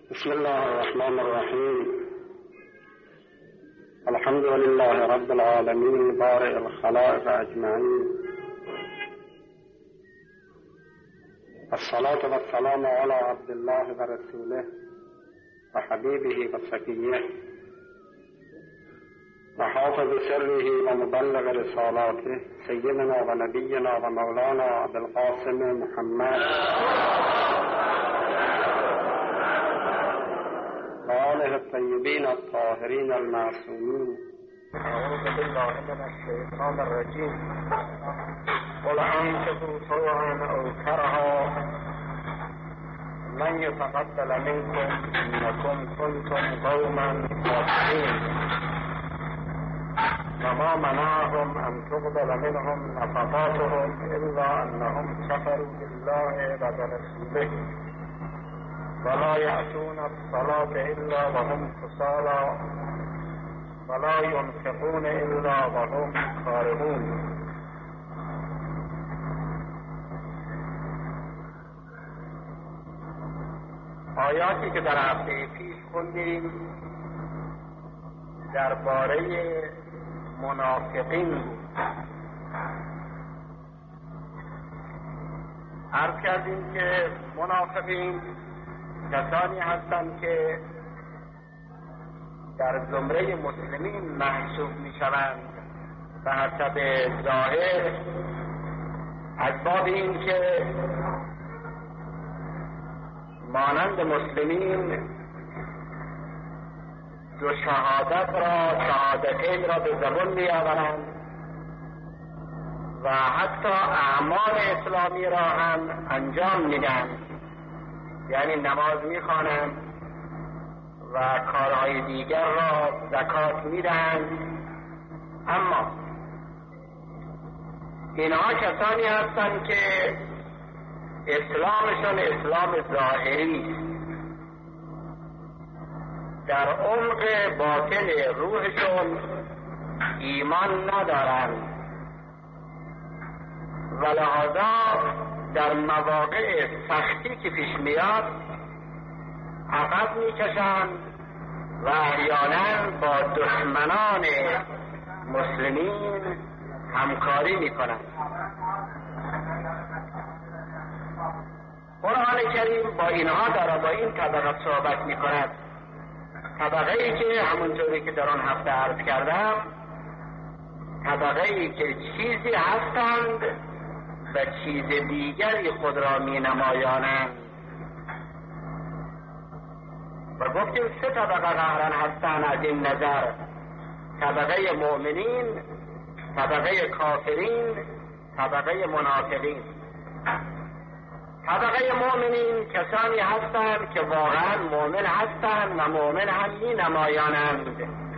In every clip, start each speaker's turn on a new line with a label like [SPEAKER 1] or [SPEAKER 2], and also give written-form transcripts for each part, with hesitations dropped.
[SPEAKER 1] بسم الله الرحمن الرحيم. الحمد لله رب العالمين بارئ الخلائق أجمعين، الصلاة والسلام على عبد الله ورسوله وحبيبه وصفيه وحافظ سره ومبلغ رسالاته سيدنا ونبينا ومولانا أبي القاسم محمد وآله الطيبين الطاهرين المعصومين.
[SPEAKER 2] أعوذ بالله من الشيطان الرجيم. قل أنفقوا طوعا أو كرها لن يتقبل منكم إنكم كنتم قوما فاسقين. وما منعهم أن تقبل منهم نفقاتهم إلا أنهم كفروا بالله وبرسوله ولا يأتون الصلاة إلا وهم كسالى ولا ينفقون إلا وهم كارهون. آیاتی که در هفته پیش خوندیم درباره منافقین بود. عرض کردیم که منافقین کسانی هستند که در زمره مسلمین محسوب می شوند به حسب ظاهر، از باب این که مانند مسلمین دو شهادتین را به زبان می آورند و حتی اعمال اسلامی را هم انجام میدن، یعنی نماز میخوانند و کارهای دیگر را زکات میدهند. اما اینها کسانی هستند که اسلامشان اسلام ظاهری است، در عمق باطن روحشون ایمان ندارند و لحاظا در مواقع سختی که پیش میاد عقب میکشند و احیانا با دشمنان مسلمین همکاری میکنند. قرآن کریم با اینها داره با این طبقه صحبت میکند، طبقه ای که همونطوری که در آن هفته عرض کردم طبقه ای که چیزی هستند و چیز دیگری خود را می نمایانند. و گفتیم سه طبقه قهرن هستند از این نظر: طبقه مؤمنین، طبقه کافرین، طبقه منافقین. طبقه مؤمنین کسانی هستند که واقعا مؤمن هستند و مؤمن هم می نمایانند.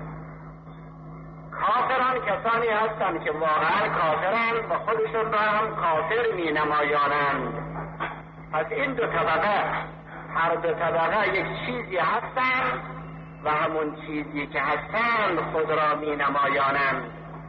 [SPEAKER 2] کافران کسانی هستند که واقعا کافرند و خودشون را هم کافر می نمایانند. پس این دو طبقه، هر دو طبقه یک چیزی هستند و همون چیزی که هستند خود را می نمایانند.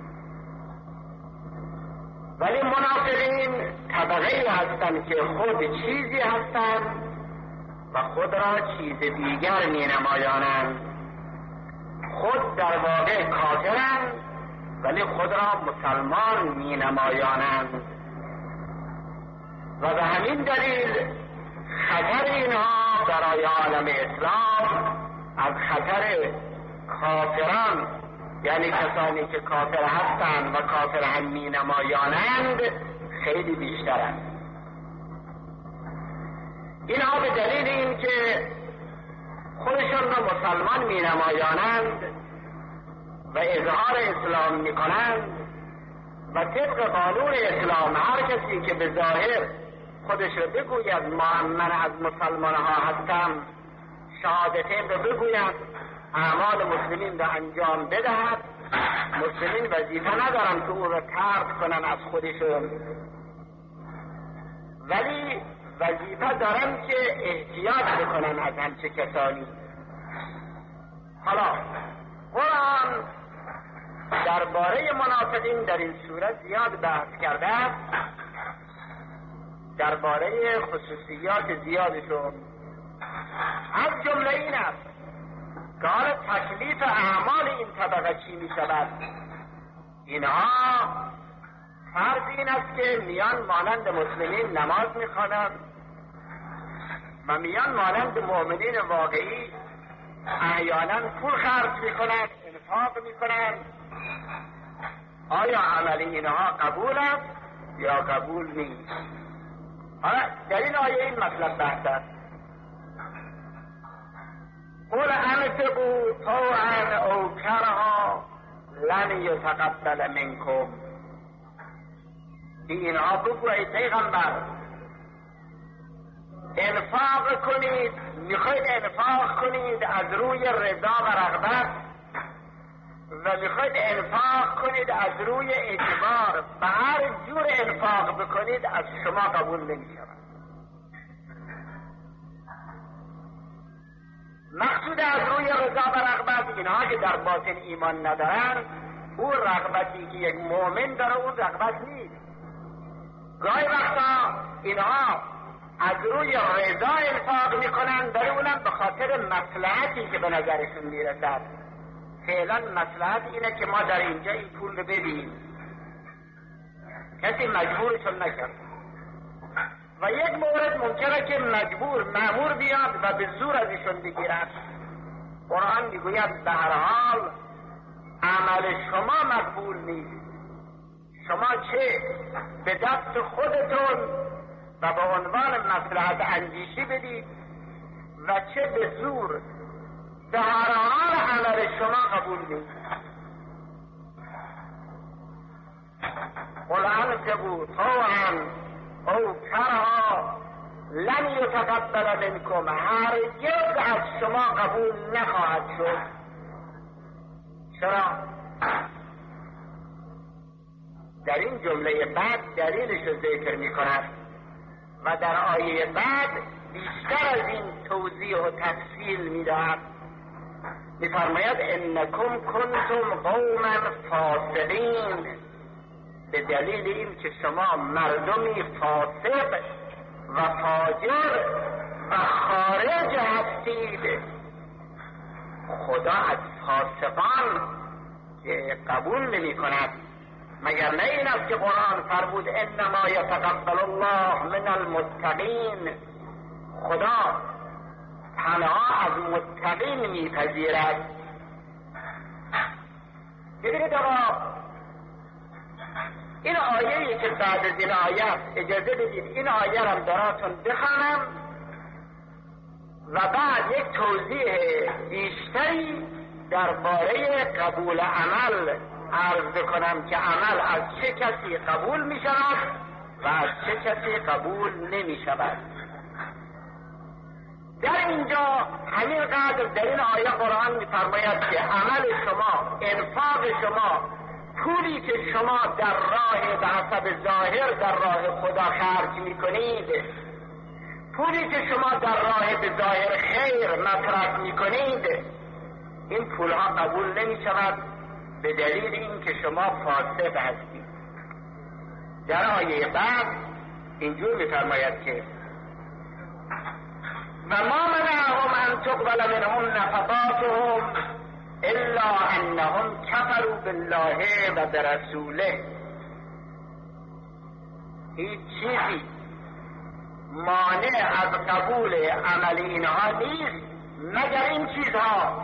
[SPEAKER 2] ولی منافقین طبقه هستند که خود چیزی هستند و خود را چیز دیگر می نمایانند. خود در واقع کافرند ولی خود را مسلمان می نمایانند و به همین دلیل خطر اینها برای عالم اسلام از خطر کافران، یعنی کسانی که کافر هستند و کافر هم می نمایانند، خیلی بیشتر است. اینها به دلیل این که خودشان را مسلمان می نمایانند و اظهار اسلام می کنند و طبق قانون اسلام هر کسی که به ظاهر خودش را بگوید من از مسلمان ها هستم، شهادتین را بگوید، اعمال مسلمین را انجام بدهد، مسلمین وظیفه ندارن که او را طرد کنن از خودشون، ولی وظیفه دارن که احتیاط بکنن از همچه کسانی. حالا قرآن درباره منافقین در این سوره زیاد بحث کرده است، درباره خصوصیات زیادشون، از جمله جنس اعمال این طبقه چی می شود؟ اینها فرض این است که میان مانند مسلمین نماز می خوانند و میان مانند مؤمنین واقعی احیانا پول خرج می کنند، انفاق می کنند. آیا عمل اینها قبول است یا قبول نیست؟ حالا در این آیه این مطلب بحث است. قل انفقوا طوعا او کرها لن یتقبل منکم. اینها بگو ای پیغمبر انفاق کنید، میخواید انفاق کنید از روی رضا و رغبت و میخواید انفاق کنید از روی اجبار و هر جور انفاق بکنید از شما قبول نمیشود. مقصود از روی رضا و رغبت اینها که در باطن ایمان ندارن، اون رغبتی که یک مؤمن داره اون رغبت نیست. گاهی وقتا اینها از روی رضا انفاق میکنن، داره اونم به خاطر مصلحتی که به نظرشون میرسد. فعلا مصلحت اینه که ما در اینجا این پول رو بدیم، کسی مجبورشون نکرد. و یک مورد ممکنه که مأمور بیاد و به زور ازشون بگیرد. قرآن میگوید به هر حال عمل شما مقبول نیست. شما چه به دست خودتون و به عنوان مصلحت اندیشی بدید و چه به زور، به هر حال عمل شما قبول نیست. قل انفقوا طوعا او کرها لن یتقبل منکم. هرگز از شما قبول نخواهد شد. چرا؟ در این جمله بعد دلیلش رو ذکر می کند و در آیه بعد بیشتر از این توضیح و تفصیل می دهد. می فرماید انکم کنتم قوما فاسقین، به دلیل این که شما مردمی فاسق و فاجر و خارج هستید. خدا از فاسقان که قبول نمی کند، مگر نه این است که قرآن فرمود انما یتقبل الله من المتقین. خدا تنها از متقین میپذیرد. ببینید آقا، این آیه‌ای که بعد از این آیه اجازه بدید این آیه را براتون بخوانم و بعد یک توضیح بیشتری درباره قبول عمل عرض کنم که عمل از چه کسی قبول می شود و از چه کسی قبول نمی شود. در اینجا همین قدر در این آیه قرآن می فرماید که عمل شما، انفاق شما، پولی که شما در راه به حسب ظاهر در راه خدا خرج می کنید، پولی که شما در راه به ظاهر خیر مصرف می کنید، این پولها قبول نمی شود به دلیل این که شما فاسد هستید. در آیه بعد اینجور می فرماید که و ما منعهم ان تقبل منهم نفقاتهم الا انهم کفروا بالله و برسوله. هیچ چیزی مانع از قبول عمل اینها نیست مگر این چیزها: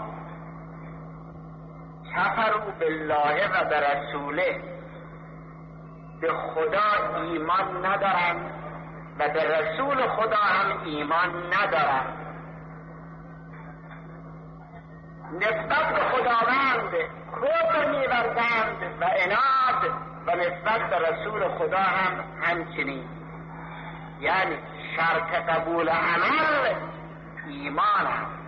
[SPEAKER 2] کفروا بالله و برسوله، به خدا ایمان ندارند و به رسول خدا هم ایمان ندارند. نسبت به خداوند کفر می‌ورزند و عناد و نسبت به رسول خدا هم همچنین. یعنی شرط قبول عمل ایمان است.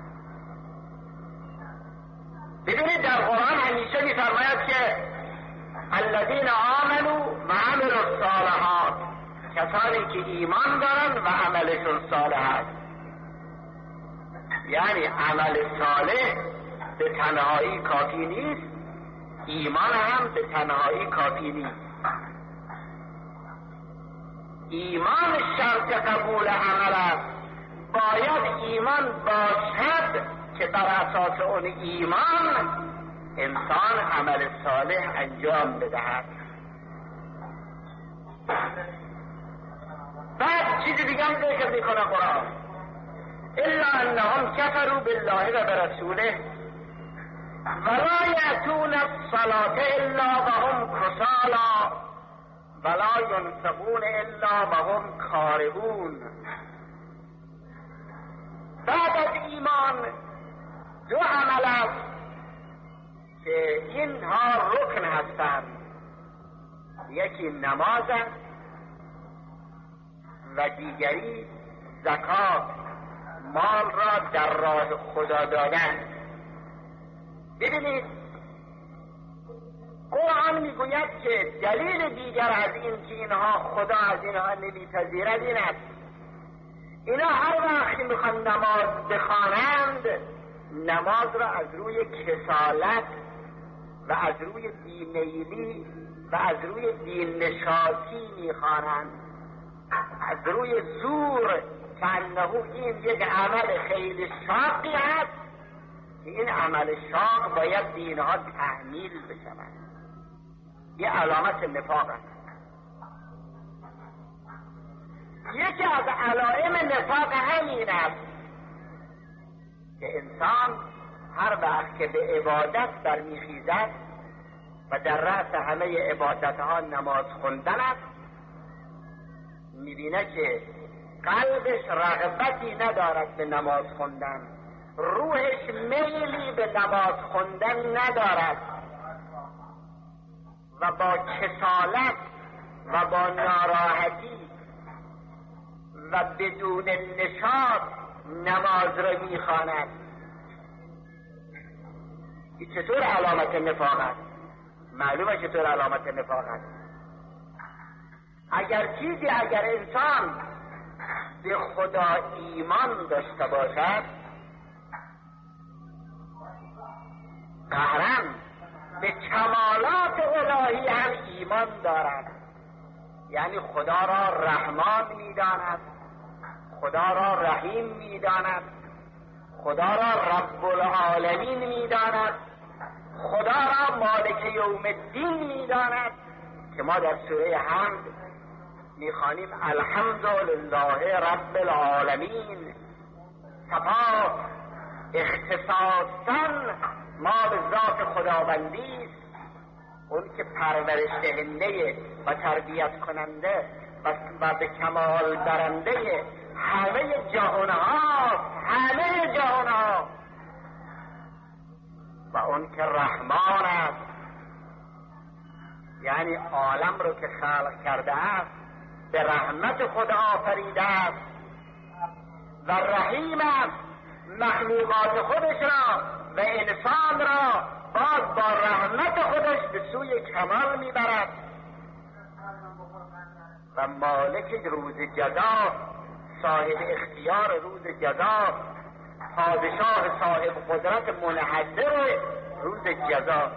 [SPEAKER 2] ببینید در قرآن همیشه می‌فرماید که الذین آمنوا و عملوا الصالحات، کسانی که ایمان دارند و عملشون صالح است. یعنی عمل صالح به تنهایی کافی نیست، ایمان هم به تنهایی کافی نیست. ایمان شرط قبول عمل است. باید ایمان باشد که که بر اساس اون ایمان انسان عمل صالح انجام بدهد. بعد چیزی دیگه هم ذکر میکنه قرآن، الا انهم کفروا بالله و برسوله ولا یأتون الصلاة الا وهم کسالی ولا ينفقون الا وهم کارهون. بعد از ایمان دو عمل است که اینها رکن هستند، یکی نماز است و دیگری زکات، مال را در راه خدا دادن. ببینید قرآن میگوید که دلیل دیگر از این که اینها خدا از اینها نمیپذیرد این است، اینا هر وقت میخوان نماز بخوانند نماز را از روی کسالت و از روی بیمیلی و از روی دیننشاسی میخوانند، از روی زور، فانه این یک عمل خیلی شاقی است که این عمل شاق باید دینها تحمیل بشود. یه علامت نفاق است. یکی از علائم نفاق همین است که انسان هر وقت که به عبادت برمیخیزد و در رأس همه عبادتها نماز خوندن است، میبینه که قلبش رغبتی ندارد به نماز خوندن، روحش میلی به نماز خوندن ندارد و با کسالت و با ناراحتی و بدون نشاط نماز را میخواند. این چطور علامت نفاق است؟ معلومه چطور علامت نفاق است. اگر انسان به خدا ایمان داشته باشد، قهرن به کمالات الهی هم ایمان دارد، یعنی خدا را رحمان میداند، خدا را رحیم میداند، خدا را رب العالمین میداند، خدا را مالک یوم الدین میداند که ما در سوره حمد میخوانیم الحمدلله رب العالمین. صفات اختصاصاً ما به ذات خداوندی است، اون که پرورش دهنده و تربیت کننده و به کمال برنده همه جهانها و اون که رحمان است، یعنی عالم رو که خلق کرده است به رحمت خدا آفریده است و رحیم است، مخلوقات خودش را و انسان را باز با رحمت خودش به سوی کمال میبرد و مالک روز جزا، صاحب اختیار روز جزا، پادشاه صاحب قدرت منحصر روز جزا.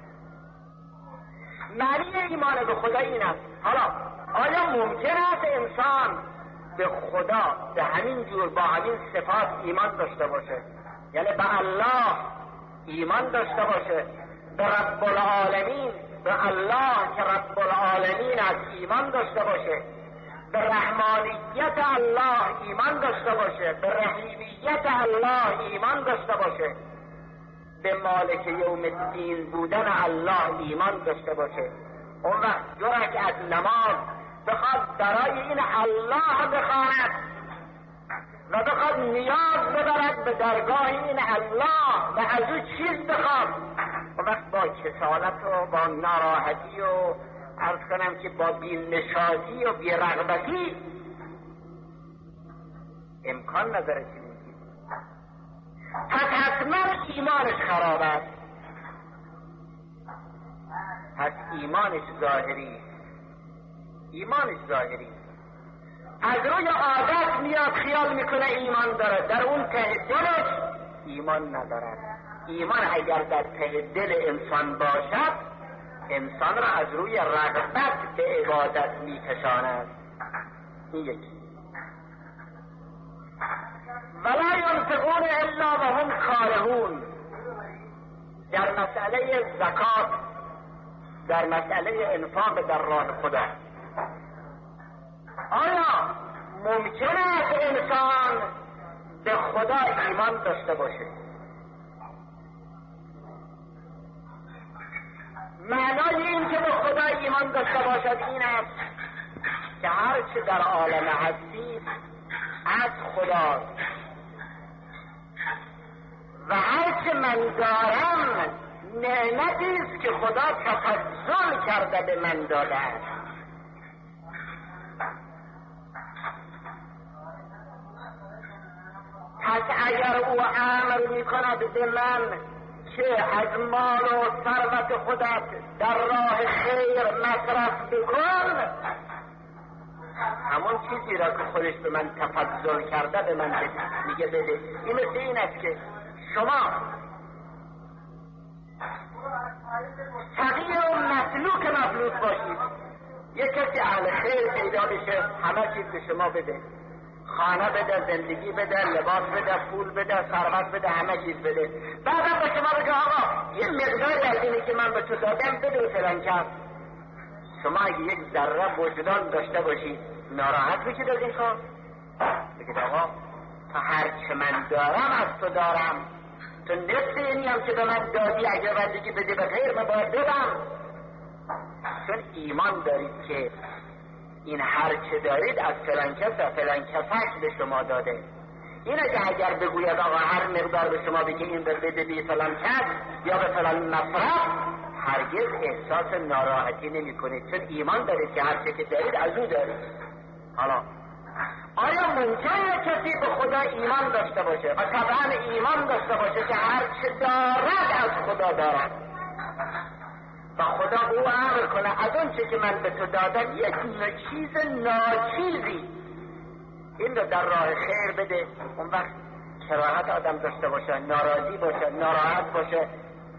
[SPEAKER 2] معنی ایمان به خدا این است. حالا آیا ممکن است انسان به خدا به همین جور با همین صفات ایمان داشته باشه؟ یعنی به الله ایمان داشته باشه، به رب العالمین، به الله که رب العالمین از ایمان داشته باشه، به رحمانیت الله ایمان داشته باشه، به رحیمیت الله ایمان داشته باشه، به مالک یوم الدین بودن الله ایمان داشته باشه، اون وقت 2 رکعت نماز بخواد برای این الله بخواند و بخواد نیاز ببرد به درگاه این الله و از او چیز بخواد، اون وقت با کسالت و با ناراحتی و عرض کنم که با بی‌نشاطی و بی‌رغبتی امکان نداره چنین چیزی. پس حتما ایمانش خراب است، پس ایمانش ظاهری از روی عادت میاد خیال میکنه ایمان داره، در اون ته دلش ایمان ندارد. ایمان اگر در ته دل انسان باشد انسان را از روی رغبت به عبادت میکشاند. این یکی. ولا ينفقون الا وهم کارهون معون، در مسئله زکات، در مسئله انفاق در راه خدا. آیا ممکن است انسان به خدا ایمان داشته باشه؟ معنای این که به خدا ایمان داشته باشد این است که هر چه در عالم هستی از خداست و هر چه من دارم نعمتی است که خدا تفضل کرده به من داده است. پس اگر او امر میکند به من که از مال و ثروت خودت در راه خیر مصرف بکن، همون چیزی را که خودش به من تفضل کرده به من میگه بده. این مثل این است که شما فقیر و مسلوک مفلوس باشید، یک کسی اهل خیر پیدا بشه همه چیز به شما بده، خانه بده، زندگی بده، لباس بده، پول بده، ثروت بده، همه چیز بده. بعدا به شما بگه آقا یه مقداری از اینی که من به تو دادم بده فلان کس. شما اگه یک ذره وجدان داشته باشید ناراحت بشید از این کار، بگید آقا تا هر چه من دارم از تو دارم، تو نصف اینی هم که به من دادی اگر بندگی بده به خیر من باید بدم. چون ایمان دارید که این هر چه دارید از فلان کس و فلان کسک به شما داده. این اگر بگوید آقا هر مقدار به شما بگه این بده بی فلان کس یا به فلان مصرف، هرگز احساس ناراحتی نمی کنید، چون ایمان دارید که هر چه که دارید از او دارید. حالا آیا ممکنه کسی به خدا ایمان داشته باشه و طبعا ایمان داشته باشه که هر چه دارد از خدا دارد و خدا به او امر کنه از اون چه که من به تو دادم یک چیز ناچیزی این رو در راه خیر بده؟ اون وقت کراهت آدم داشته باشه، ناراضی باشه، ناراحت باشه؟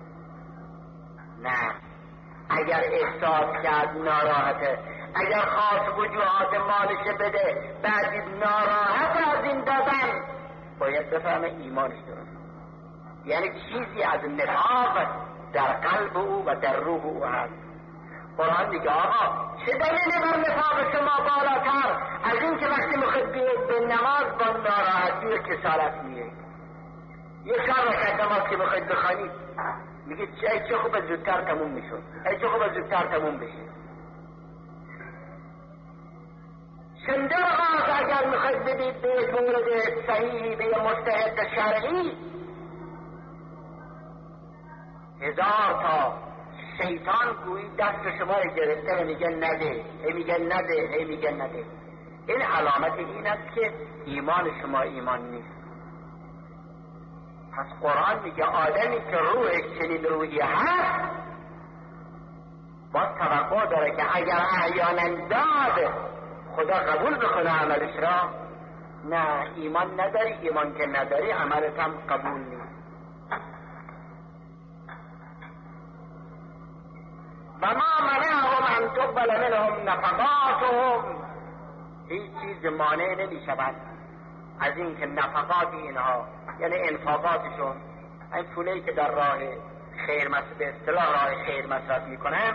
[SPEAKER 2] نه، اگر احساس کرد ناراحته، اگر خواست وجوهات مالش بده بعدی ناراحت از این دادن، باید بفهمه ایمانش درست، یعنی چیزی از نفاق در قلب او و در روح او هست. قرآن میگه آقا چه دلیلی بر نفاق شما بالاتر از این که وقتی میخواید بیاید به نماز با ناراحتی و کسالت میایید؟ یه 4 رکعت نماز که میخواید بخوانید میگه چه خوب زودتر تموم میشد، چه خوب زودتر تموم بشه. چند رقاص اگر میخواید بدید به یک مورد صحیحی به یک مجتهد شرعی، 1000 تا شیطان گویی دست شما رو گرفته و میگه نده، میگه نده، میگه نده. این علامت این است که ایمان شما ایمان نیست. پس قرآن میگه آدمی که روحش چنین روحی هست باید توقع داره که اگر احیانا داد خدا قبول بکنه عملش را. نه، ایمان نداری، ایمان که نداری عملت هم قبول نیست. و ما منعهم ان تقبل منهم نفقاتهم، هیچ چیز مانع نمی شود از این که نفقات اینها یعنی انفاقاتشون، این پولی که در راه خیر به اصطلاح راه خیر مصرف میکنن،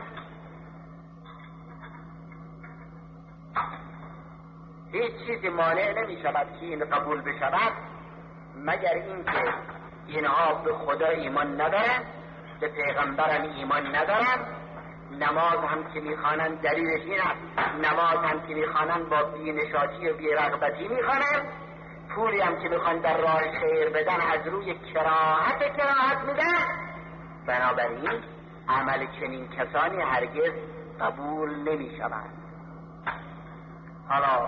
[SPEAKER 2] هیچ چیزی مانع نمی شود که این قبول بشود مگر این که اینها به خدا ایمان ندارن، به پیغمبرم ایمان ندارن، نماز هم که میخوانن دلیلش این است، نماز هم که میخوانن با بی‌نشاطی و بی‌رغبتی میخوانن، پولی هم که میخوان در راه خیر بدن از روی کراهت میدن. بنابراین عمل چنین کسانی هرگز قبول نمیشود. حالا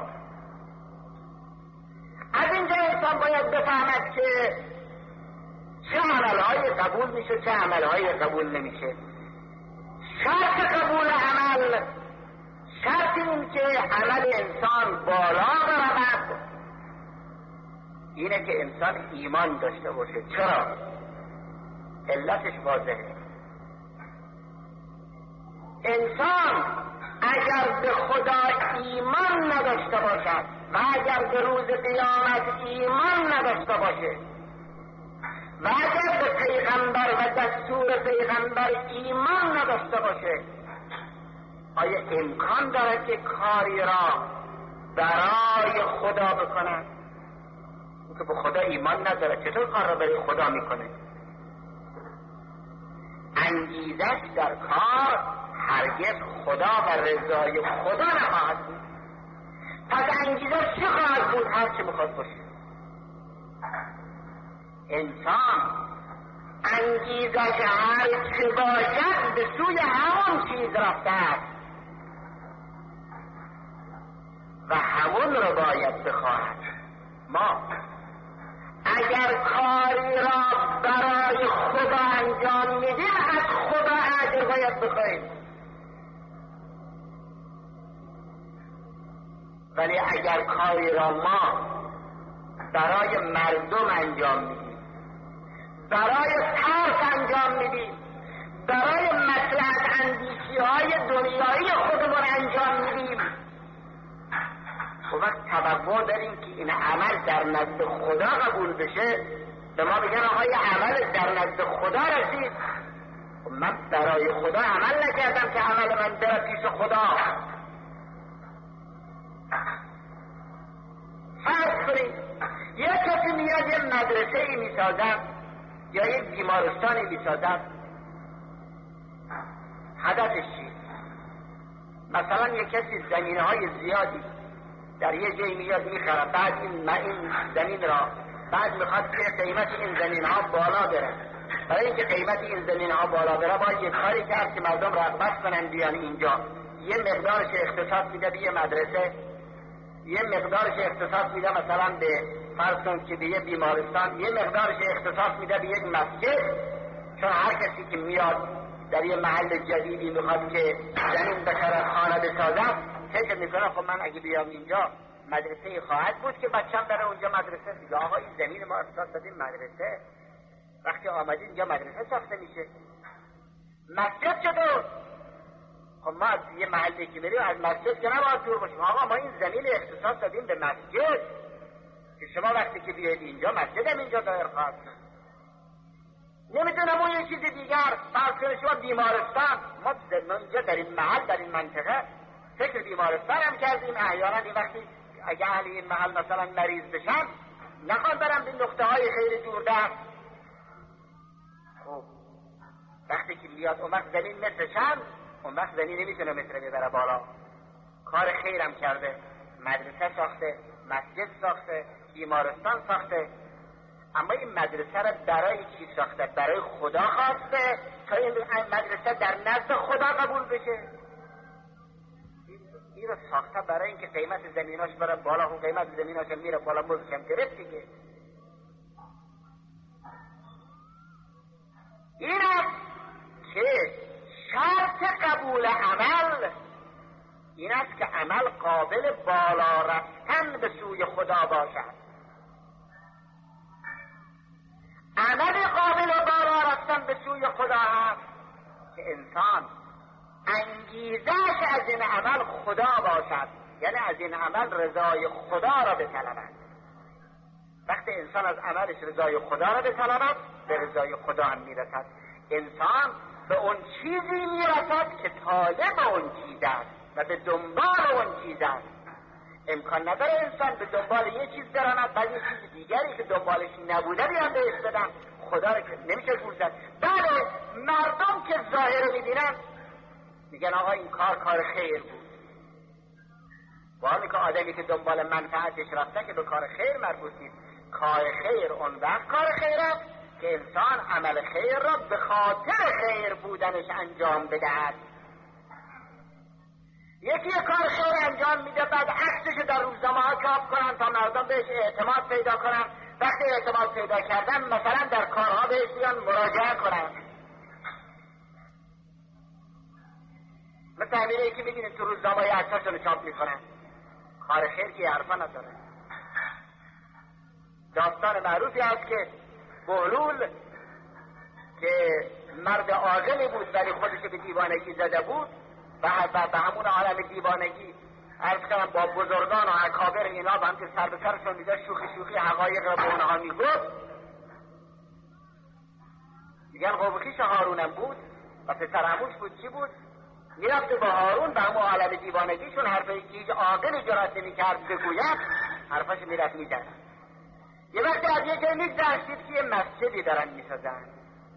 [SPEAKER 2] از اینجا انسان باید بفهمد که چه عملهای قبول میشه، چه عملهای قبول نمیشه. شرط قبول عمل، شرط این که عمل انسان بالا برود اینه که انسان ایمان داشته باشه. چرا؟ علتش واضحه. انسان اگر به خدا ایمان نداشته باشد و اگر به روز قیامت ایمان نداشته باشه و اگر دستور پیغمبر ایمان نداشته باشه، آیا امکان دارد که کاری را برای خدا بکنه؟ اون که به خدا ایمان نداره چطور کار را برای خدا میکنه؟ انگیزش در کار هرگز خدا و رضای خدا نخواهد بود. پس انگیزش چه خواهد بود؟ هر چه بخواد باشه. انسان انگیزش هر چه باشد به سوی همون چیز رفته است و همون رو باید بخواهد. ما اگر کاری را برای خدا انجام میدیم از خدا اجر باید بخواهیم، ولی اگر کاری را ما برای مردم انجام میدیم، برای ترس انجام میدیم، برای مصلحت اندیشی های دنیایی خودمون انجام میدیم، و وقت توقع داریم که این عمل در نزد خدا قبول بشه، به ما بگن آقای عمل در نزد خدا رسید. من برای خدا عمل نکردم که عمل من بره پیش خدا. فرض کنید یک کسی میاد یه مدرسه ای میسازد یا یک بیمارستانی میسازد، هدفش چیست؟ مثلا یک کسی زمینه های زیادی در یه جایی میاد میخره، بعد این زمین را بعد میخواد که قیمت این زمین ها بالا بره. برای اینکه قیمت این زمین ها بالا بره باید یک کاری کرد که مردم رغبت کنن بیان اینجا. یه مقدارش اختصاص میده به یه مدرسه، یه مقدارش اختصاص میده مثلا به فرض کن که به یه بیمارستان، یه مقدارش اختصاص میده به یک مسجد، چون هر کسی که میاد در یه محل جدیدی میخواد که زمین بخره خانه بسازد، فکر میکنه خب من اگه بیام اینجا مدرسه خواهد بود که بچم بره اونجا مدرسه. دیگه آقا این زمین ما اختصاص دادیم مدرسه، وقتی آمدید اینجا مدرسه ساخته میشه. مسجد چطور؟ خب ما از یه محلی که بریم از مسجد که نباید دور باشیم. آقا ما این زمین اختصاص دادیم به مسجد که شما وقتی که بیاید اینجا مسجد هم اینجا دایر خواهد شد. نمیتونم اون یه چیز دیگر فرض کنید شما بیمارستان، ما اینجا در این محل در این منطقه فکر بیمارستان هم کردیم. احیانا این وقتی اگه اهل این محل مثلا مریض بشن نخوان برم به نقطه های خیلی دوردست. خب وقتی که میاد اون وقت زمین متر چند، اون وقت زمین نمیتونه متر ببره بالا. کار خیرم کرده، مدرسه ساخته، مسجد ساخته، بیمارستان ساخته، اما این مدرسه را برای چی ساخته؟ برای خدا خواسته تا این مدرسه در نزد خدا قبول بشه. این را ساخته برای اینکه قیمت زمیناش بره بالا، و قیمت زمیناش میره بالا مزکم گرفت دیگه. این است که شرط قبول عمل این است که عمل قابل بالا رفتن به سوی خدا باشد. عمل قابل بالا رفتن به سوی خدا هست که انسان انگیزش از این عمل خدا باشد، یعنی از این عمل رضای خدا را بطلبد. وقتی انسان از عملش رضای خدا را بطلبد به رضای خدا هم میرسد. انسان به اون چیزی میرسد که طالب اون چیز است و به دنبال اون چیز است. امکان نداره انسان به دنبال یه چیز براند بعد یه چیز دیگری که دنبالش نبوده بیان بهش بدن. خدا رو که نمیشه گول زد. بله مردم که ظاهر رو میبینن میگن آقا این کار خیر بود. واقعا که آدمی که دنبال منفعتش رفته که به کار خیر مربوط نیست. کار خیر اون وقت کار خیر است که انسان عمل خیر را به خاطر خیر بودنش انجام بدهد. یکی کار خیر انجام میده بعد عکسش در روزنامه ها چاپ کنن تا مردم بهش اعتماد پیدا کنن. وقتی اعتماد پیدا کردن مثلا در کارها بهش بیان مراجعه کنن. مثل همینه که میبینید تو روزنامه های عکساشون چاپ میکنن. کار خیر که حرفا نداره. داستان معروفی هست که بهلول که مرد عاقلی بود ولی خودش به دیوانگی زده بود و به همون عالم دیوانگی عرض کنم با بزرگان و اکابر اینا با هم که سر به سرشون میده شوخی حقایق را به اونها میگفت. میگن قوم خویش هارونم بود و پسر عموش بود چی بود؟ میرفت با هارون به همون عالم دیوانگیشون حرفی که هیچ عاقلی جرأت نمی‌کرد بگوید حرفاش میرفت میزد. یه وقتی از یه جای میگذشتید که یه مسجدی دارن میسازن،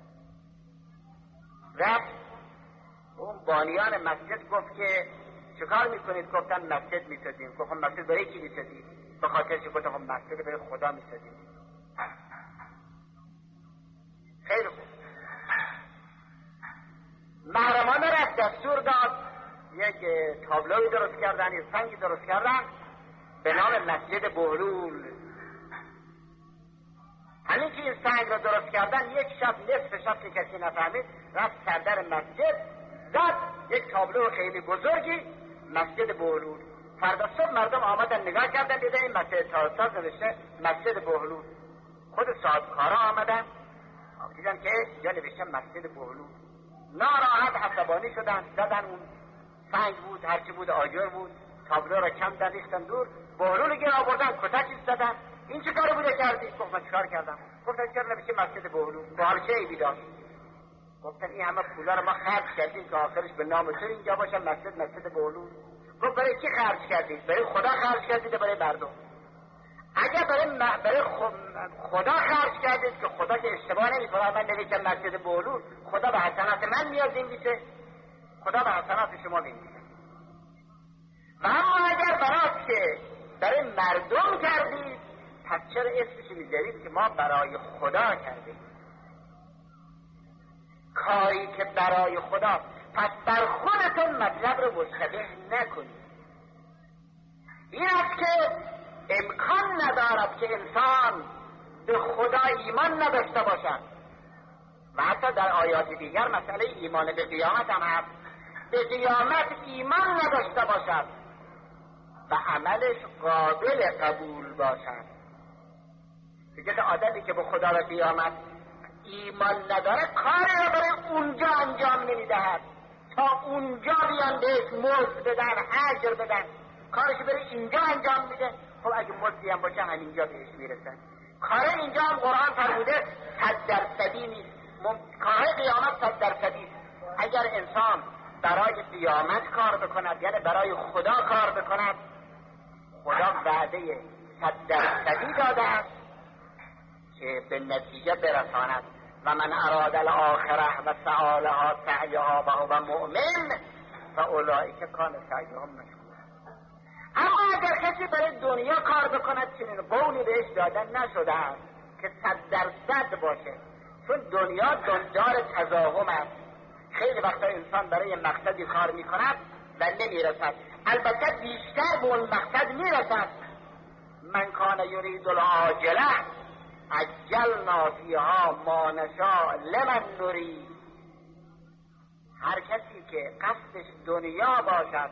[SPEAKER 2] رفت اون بانیان مسجد گفت که چیکار میکنید؟ گفتن مسجد میسازیم. گفت مسجد برای کی میسازید؟ به خاطر چه؟ گفتم مسجد برای خدا میسازیم. خیلی خوب. محرمان رفت دستور داد یک تابلوی درست کردن، یک سنگی درست کردن به نام مسجد بهلول. همین که این سنگ رو درست کردن، یک شب نصف شب که کسی نفهمید رفت سردر مسجد زد یک تابلو خیلی بزرگی مسجد بهلول. فردا صبح مردم آمدن نگاه کردن دیدن این مسجد تازه نوشته مسجد بهلول. خود صاحبکارا آمدن دیدن که اینجا نوشته مسجد بهلول. ناراحت عصبانی شدن، زدن اون سنگ بود هرچی بود آجر بود، تابلو را کم ریختن دور، بهلول گیر آوردن کتکش زدن. این چه کار بوده کردی؟ گفت من چیکار کردم؟ گفتن چرا نمیشه مسجد بهلول؟ با حال چه عیبی داشت؟ گفتن این همه پولا رو ما خرج کردیم که آخرش به نام تو اینجا باشه مسجد بهلول. گفت برای کی خرج کردید؟ برای خدا خرج کردید یا برای مردم؟ اگر برای خدا خرج کردید که خدا که اشتباه نمی‌کنه، من نوشتم مسجد بهلول، خدا به حسنات من میاد میشه، خدا به حسنات شما میشه. و اما اگر برای مردم کردید، پس چرا اسمش میذارید که ما برای خدا کردیم؟ کاری که برای خدا، پس بر خودتون مطلب رو مشتبه نکنید. این است که امکان ندارد که انسان به خدا ایمان نداشته باشد و حتی در آیات دیگر مسئله ایمان به قیامت هم هست. به قیامت ایمان نداشته باشد و عملش قابل قبول باشد. دیگه آدمی که به خدا و قیامت ایمان نداره کاری رو برای اونجا انجام نمیدهد تا اونجا بیان بهش مزد بدن، اجر بدن، کارش برای اینجا انجام میده. خب اگه مزدی هم باشه همینجا بهش میرسن. کار اینجا هم قرآن فرموده 100% نیست، کار قیامت 100% است. اگر انسان برای قیامت کار بکند، یعنی برای خدا کار بکند، خدا وعده 100% داده است که به نتیجه برساند. و من اراد الاخره و سعی لها سعیها و هو مؤمن فاولئک کان سعیهم مشکورا. اما اگر کسی برای دنیا کار بکند، چنین قولی بهش دادن نشده است که 100% باشه، چون دنیا دنیار تزاحم است. خیلی وقتا انسان برای مقصدی کار میکند و نمیرسد، البته بیشتر به اون مقصد میرسد. من کان یرید العاجله عجلنا فیها ما نشاء لمن نرید. هر کسی که قصدش دنیا باشد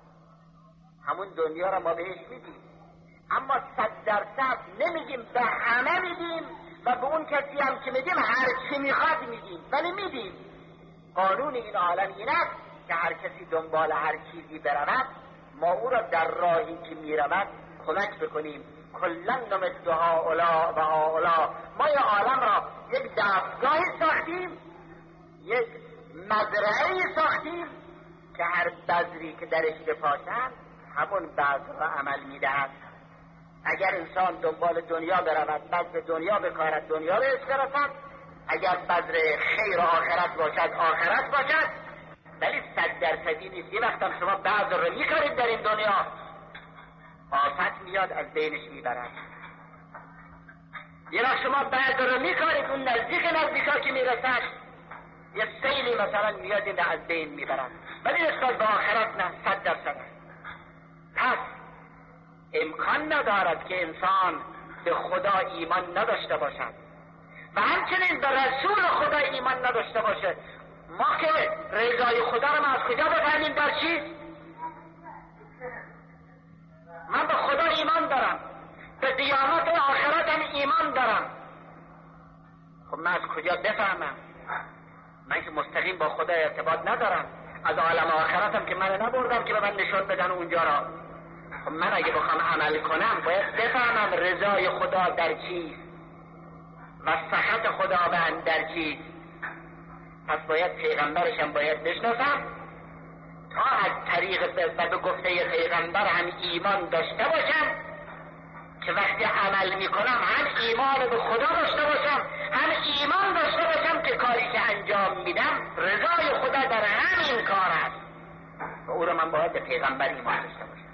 [SPEAKER 2] همون دنیا را ما بهش میدیم، اما 100% نمیدیم، به همه میدیم و به اون کسی هم که میدیم هر چی میخواد میدیم، ولی میدیم. قانون این عالم این است که هر کسی دنبال هر چیزی برود، ما او را در راهی که میرود کمک بکنیم. کلن نمد هؤلاء و هؤلاء. ما یا عالم را یک دستگاهی ساختیم، یک مزرعه‌ای ساختیم که هر بذری که درش بپاشند همون بذر را عمل میدهد. اگر انسان دنبال دنیا برود، بذر دنیا بکارد، دنیا بهش برسد. اگر بذر خیر و آخرت باشد، آخرت باشد. ولی 100% نیست. یه وقت هم شما بذر رو میکارید در این دنیا، آفت میاد از بینش میبرد. یه وقت شما بذر رو میکارید، اون نزدیکا که میرسد یه سیلی مثلا میاد این از بین میبرد. ولی نسبت به آخرت نه، 100%. پس امکان ندارد که انسان به خدا ایمان نداشته باشد و همچنین به رسول خدا ایمان نداشته باشه. ما که رضای خدا رو ما از کجا بفهمیم؟ در چیز؟ من به خدا ایمان دارم، به قیامت آخرت هم ایمان دارم. خب من از کجا بفهمم؟ من که مستقیم با خدا ارتباط ندارم، از عالم آخرتم که من نبردم که به من نشان بدن اونجا را. خب من اگه بخوام عمل کنم باید بفهمم رضای خدا در چیست و سخط خداوند در چیست. پس باید پیغمبرشم باید بشناسم تا از طریق به گفته پیغمبر هم ایمان داشته باشم که وقتی عمل میکنم هم ایمان به خدا داشته باشم هم ایمان داشته باشم که کاری که انجام میدم رضای خدا در همین کار است و او را من باید به پیغمبر ایمان داشته باشم.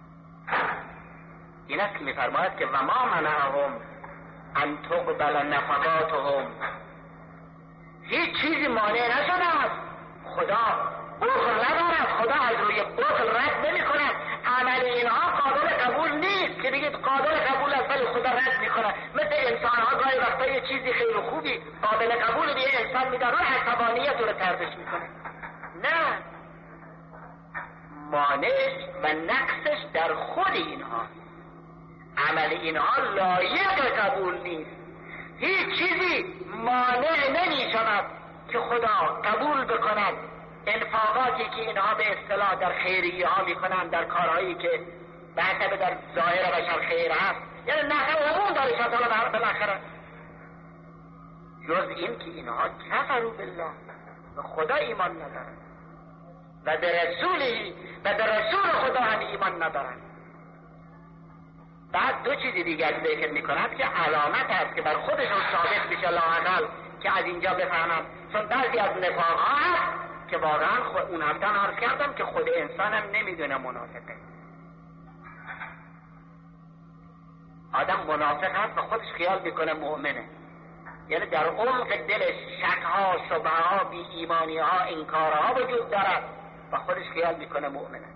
[SPEAKER 2] این است که میفرماید که و ما منعهم ان تقبل نفقاتهم، هیچ چیزی مانع نشده است. خدا بخل ندارد، خدا از روی بخل رد نمی کند. عمل اینها قابل قبول نیست که بگید قابل قبول است ولی خدا رد می کند. مثل انسان ها گاهی وقتا یه چیزی خیلی خوبی قابل قبول به یه انسان می داره عصبانیت رو تردش می کنه. نه، مانعش و نقصش در خود اینها، عمل اینها لایق قبول نیست. هیچ چیزی مانع نمی شود که خدا قبول بکند انفاقاتی که اینها به اصطلاح در خیریه ها می کنند، در کارهایی که به حسب در ظاهر بشر خیر هست، یعنی نخیر عموم داره شد بالاخره، جز این که اینها کفروا بالله، به خدا ایمان ندارند و به رسولی و به رسول خدا هم ایمان ندارند. بعد دو چیزی دیگر ذکر میکنند که علامت است که بر خودشون ثابت میشه لااقل که از اینجا بفهمم، چون بعضی از نفاق ها هست که واقعا اون هفته عرض کردم که خود انسانم نمیدونه منافقه. آدم منافق هست و خودش خیال میکنه مؤمنه، یعنی در عمق دلش شکها، شبهها، بی ایمانی ها، انکارها وجود دارد و خودش خیال میکنه مؤمنه.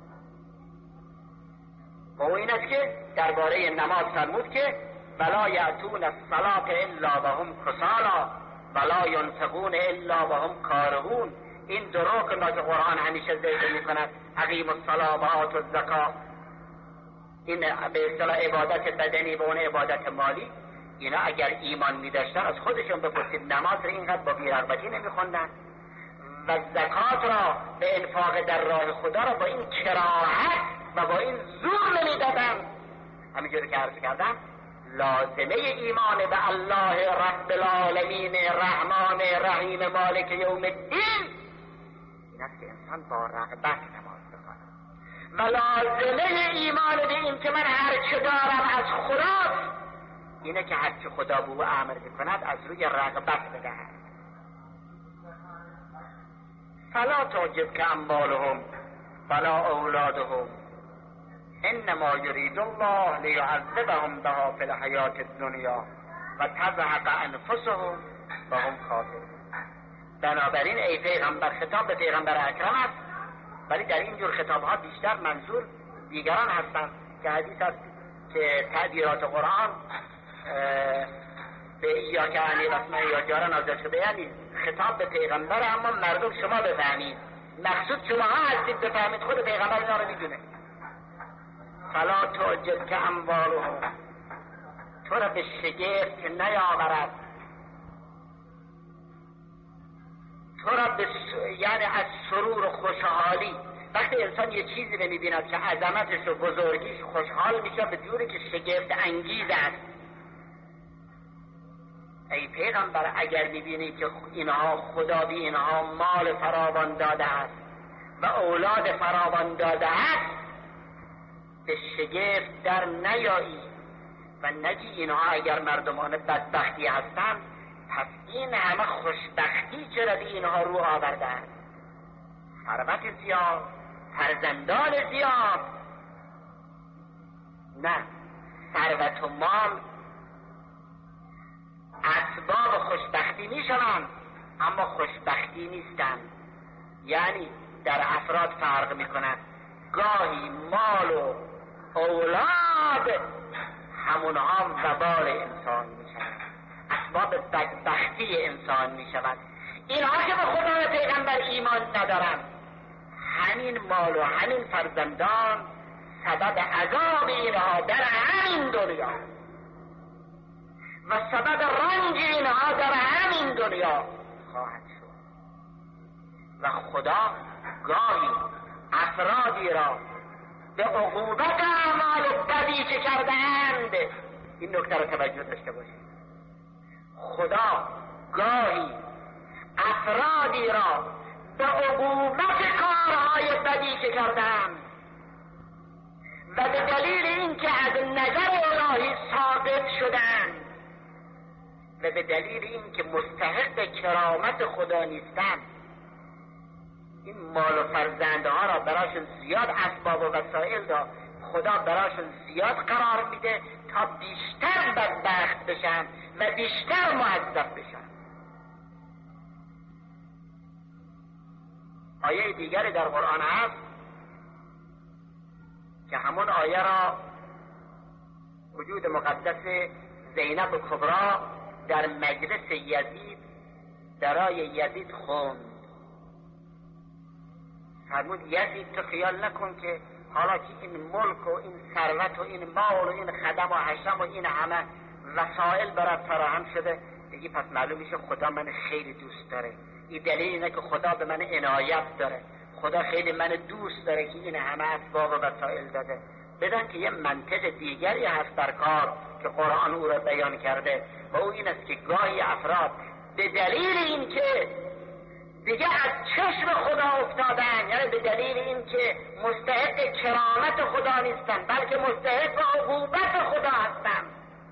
[SPEAKER 2] و این است که درباره نماز فرمود که ولا یأتون الصلاة الا وهم کسالی ولا ينفقون الا وهم کارهون. این دو رکن که قرآن همیشه ذکر میکند، اقیموا الصلاة و آتوا الزکاة، این به اصطلاح عبادت بدنی و اون عبادت مالی، اینا اگر ایمان می‌داشتن از خودشون بپرسید نماز را اینقدر با بی‌رغبتی نمی‌خوندن و زکات را به انفاق در راه خدا را با این کراهت و با این زور نمی‌دادن. همینجوری که عرض کردم لازمه ایمان به الله رب العالمین رحمان رحیم مالک یوم الدین این است که انسان با رغبت نماز بخواند و لازمه ایمان به این که من هرچه دارم از خداست اینه که هرچه خدا به او امر میکند از روی رغبت بدهد. فلا تعجبک اموالهم ولا اولادهم انما یرید الله لیعذبهم بها فی الحیاة الدنیا و تزهق انفسهم و هم کافرون. بنابراین ای پیغمبر، خطاب به پیغمبر اکرم است، ولی در این جور خطاب ها بیشتر منظور دیگران هستند که حدیث است که تعبیرات قرآن به ایاک انی واسمع یا جارا نازل شده، یعنی خطاب به پیغمبر اما مردم شما بفهمید، مقصود شما ها هستید بفهمید، خود پیغمبر اینا رو میدونه. فلا تعجبک اموالهم، تو را به شگفت نیاورد، تو را به یعنی از سرور و خوشحالی. وقتی انسان یه چیزی رو میبیند که عظمتش و بزرگیش خوشحال میشه به جوری که شگفت انگیز است. ای پیغمبر اگر میبینی که اینها خدا به اینها مال فراوان داده است و اولاد فراوان داده است، به شگفت در نیایی و نگی اینها اگر مردمان بدبختی هستند پس این همه خوشبختی چرا به اینها رو آورده است؟ ثروت زیاد، فرزندان زیاد، نه، ثروت و مال اسباب خوشبختی میشوند اما خوشبختی نیستند. یعنی در افراد فرق میکنند. گاهی مال و اولاد همونها وبال انسان میشوند، اسباب بدبختی انسان میشوند. اینها که به خدا و پیغمبر ایمان ندارند، همین مال و همین فرزندان سبب عذاب اینها در همین دنیا و سبب رنج اینها در همین دنیا خواهد شد. و خدا گاهی افرادی را به عقوبت اعمال بدی که کرده‌اند، این نکته را توجه داشته باشید، خدا گاهی افرادی را به عقوبت کارهای بدی که کردند و به دلیل اینکه از نظر الهی ساقط شدند و به دلیل اینکه مستحق کرامت خدا نیستند، این مال و فرزندها را براشون زیاد اسباب و وسایل را خدا براشون زیاد قرار میده تا بیشتر بدبخت بشن و بیشتر معذب بشن. آیه دیگری در قرآن هست که همون آیه را وجود مقدس زینب کبرا در مجلس یزید برای یزید خوند. فرمود یزید تو خیال نکن که حالا که این ملک و این ثروت و این مال و این خدم و حشم و این همه وسایل برات فراهم شده، دیگه پس معلوم میشه خدا من خیلی دوست داره. این دلیل اینه که خدا به من عنایت داره، خدا خیلی من دوست داره که این همه اسباب و وسایل داده. بدان که یه منطق دیگری هست در کار که قرآن او را بیان کرده و او این است که گاهی افراد به دلیل اینکه دیگه از چشم خدا افتادن، یعنی به دلیل اینکه مستحق کرامت خدا نیستن بلکه مستحق عقوبت خدا هستن،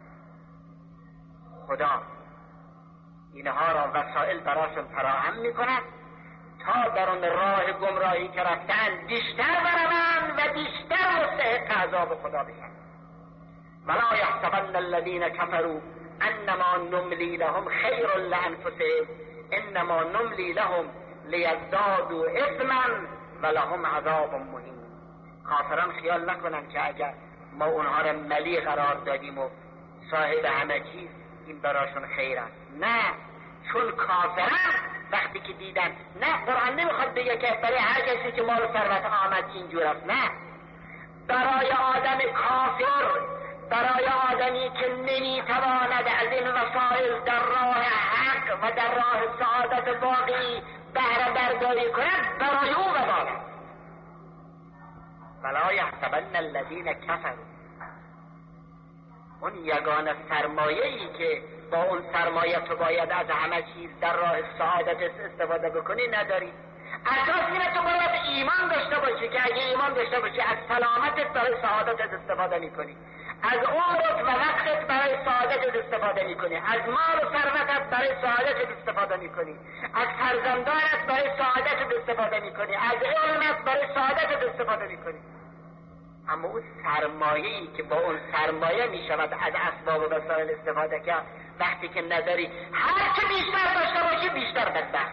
[SPEAKER 2] خدا اینها را وسایل براشون فراهم میکند تا در اون راه گمراهی که رفتن بیشتر بروند و بیشتر مستحق عذاب خدا بشن. ولا یحسبن الذین کفروا انما نملی لهم خیر لانفسهم انما نملی لهم لیزدادوا اثما ولهم عذاب مهین. کافران خیال نکنن که اگر ما اونها را ملی قرار دادیم و صاحب همه چیز این براشون خیر است. نه، چون کافران وقتی که دیدن، نه قرآن نمیخواد بگه که برای هر کسی که مال و ثروت آمد اینجور است، نه، برای آدم کافر، برای آدمی که نمیتواند از این وسایل در راه حق و در راه سعادت باقی بهره برداری کند، برای او وبال است. ولا یحسبن الذین کفروا، اون یگانه سرمایه‌ای که با اون سرمایه تو باید از همه چیز در راه سعادت استفاده بکنی نداری. اساس اینه تو باید ایمان داشته باشی که اگه ایمان داشته باشی از سلامتت برای سعادتت استفاده میکنی، از عمرت و وقتت برای سعادتت استفاده میکنی، از مال و ثروتت برای سعادتت استفاده میکنی، از فرزندانت برای سعادتت استفاده میکنی، از علمت برای سعادتت استفاده میکنی. اما اون سرمایه‌ای که با اون سرمایه میشود از اسباب و وسایل استفاده کرد، وقتی که نداری هر چه بیشتر داشته باشی بیشتر بدبخت.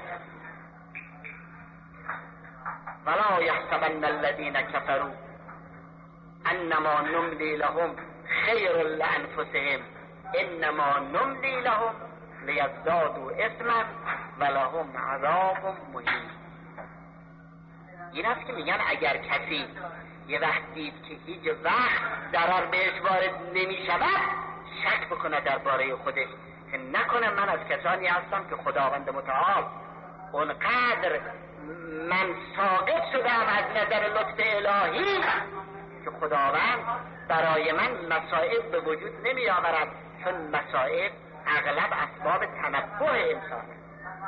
[SPEAKER 2] ولا یحسبن الذین کفروا انما نملی لهم خیر لانفسهم انما نملی لهم لیزدادوا اثما ولهم عذاب مهین. این است که میگن اگر کسی یه وقت دید که هیچ وقت ضرر بهش وارد نمی شود، شک بکنه درباره خودش که نکنه من از کسانی هستم که خداوند متعال اونقدر من ساقط شدم از نظر لطف الهی که خداوند برای من مصائب به وجود نمی آورد، چون مصائب اغلب اسباب تنبه انسانه.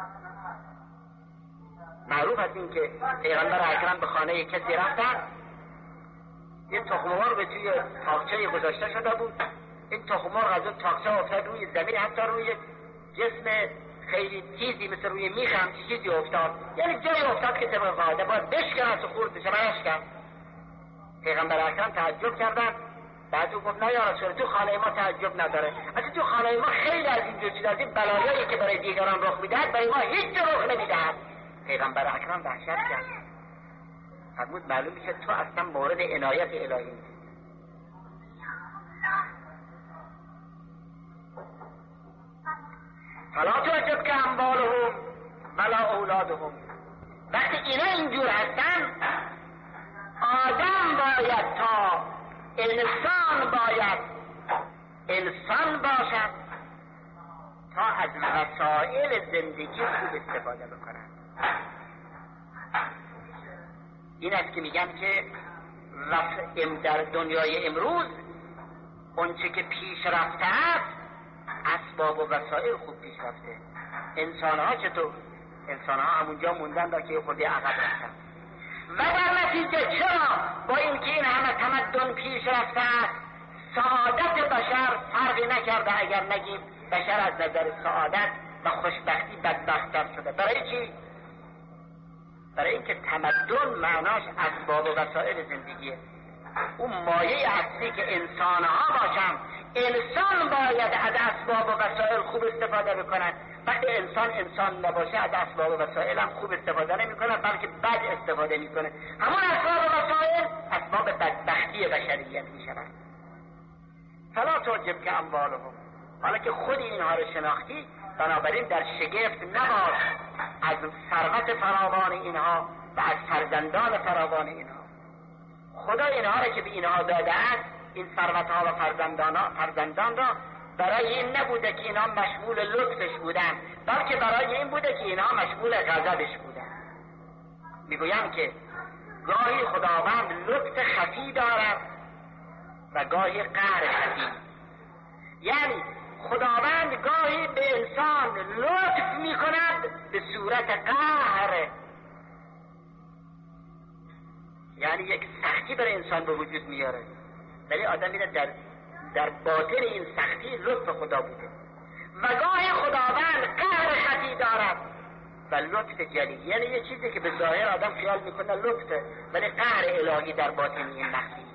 [SPEAKER 2] معروف است این که پیغمبر اکرم به خانه کسی رفتن، یه تخم مرغ توی تاقچه گذاشته شده بود. این تخم مرغ از اون تاقچه افتاد روی زمین، حتی روی جسم خیلی تیزی مثل روی میخ هم چیزی افتاد، یعنی جایی افتاد که طبق قاعده باید بشکنن تو خورد بشه، نشکن. پیغمبر اکرم تعجب کردن، بعد او گفت نه یا رسول تو خانه ما تعجب نداره، اصلا تو خانه ما خیلی از این جور از این بلایایی که برای دیگران رخ میدهد برای ما هیچ رخ نمیدهد. پیغمبر اکرم وحشت کرد، فرمود معلوم میشه تو اصلا مورد عنایت الهی نیست. فلا تعجبک اموالهم ولا اولادهم. وقتی اینا اینجور هستن، آدم باید تا انسان باشد تا از وسایل زندگی خوب استفاده بکنن. این است که میگن که در دنیای امروز اونچه که پیش رفته است اسباب و وسایل خوب پیش رفته. انسان ها چطور؟ انسان ها همونجا موندن را که خودی عقب رفتن و در نتیجه چرا با اینکه این همه تمدن پیش رفته است سعادت بشر فرقی نکرده اگر نگیم بشر از نظر سعادت و خوشبختی بدبخت‌تر شده. برای چی؟ برای اینکه تمدن معناش اسباب و وسایل زندگیه. اون مایه اصلی که انسان ها باشن، انسان باید از اسباب و وسایل خوب استفاده بکنن. وقتی انسان نباشه از اسباب و وسایل هم خوب استفاده نمی کنن بلکه بد استفاده می کنه. همون اسباب و وسایل اسباب بدبختی بشریت می شوند. فلا تعجب که اموالهم، حالا که خود اینها رو شناختی بنابراین در شگفت نباش از ثروت فراوان اینها و از فرزندان فراوان اینها. خدا اینها را که به اینها داده است، این ثروتها و فرزندان را برای این نبوده که اینها مشمول لطفش بودن بلکه برای این بوده که اینها مشمول غضبش بودن. میگویم که گاهی خداوند لطف خفی دارد و گاهی قهر خفی. یعنی خداوند گاهی به انسان لطف می کند به صورت قهر، یعنی یک سختی بر انسان به وجود میاره ولی آدم میره در باطن این سختی لطف خدا بوده. و گاهی خداوند قهر خفی دارد و لطف جلی، یعنی یه چیزی که به ظاهر آدم خیال میکنه لطفه ولی قهر الهی در باطن این مخفی.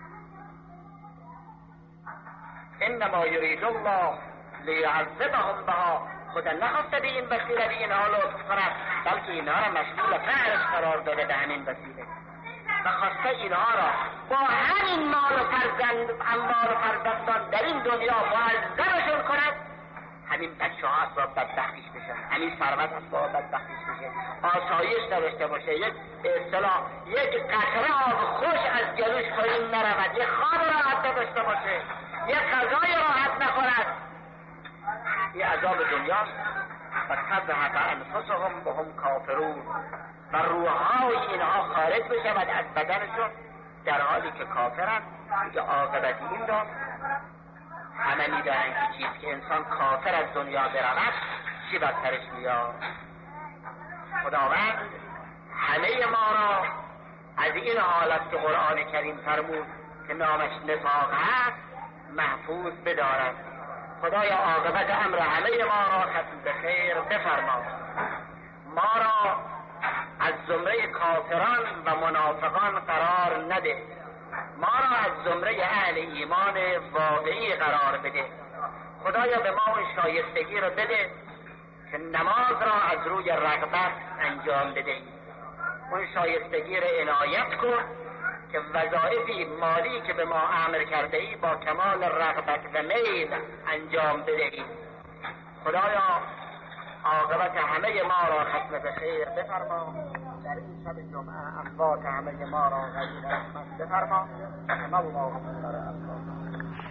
[SPEAKER 2] انما یرید الله لیعذبهم بها، خدا نخواسته به این وسیله به اینها لطف کند بلکه اینها را مشمول قهرش قرار داده به همین وسیله و خواسته اینها را با همین مال و فرزندان در این دنیا معذبشون کند. همین بچه ها اسباب بدبختیش بشن، همین ثروت اسباب بدبختیش بشه، آسایش نداشته باشه، یک اصطلاح یک قطره آب خوش از جلوش پایین نرود، یک خواب راحت نداشته باشه، یک غذای راحت نخورد. این عذاب دنیاست. و تذهب انفسهم وهم کافرون، و روحهای اینها خارج بشود از بدنشون در حالی که کافرن. که عاقبت این را همه میدانند که چیز که انسان کافر از دنیا برود چی بدترش میاد. خداوند همه ما را از این حالت که قرآن کریم فرمود که نامش نفاق هست محفوظ بدارد. خدایا عاقبت امر همه ما را ختم به خیر بفرما. ما را از زمره کافران و منافقان قرار نده، ما را از زمره اهل ایمان واقعی قرار بده. خدایا به ما اون شایستگی را بده که نماز را از روی رغبت انجام بدهیم. اون شایستگی را عنایت کن که وظایفی مالی که به ما امر کرده ای با کمال رغبت و میل انجام بدهیم. خدایا عاقبت همه ما را ختم به خیر بفرما. در این شب جمعه اموات همه ما را غریق رحمت بفرما. الله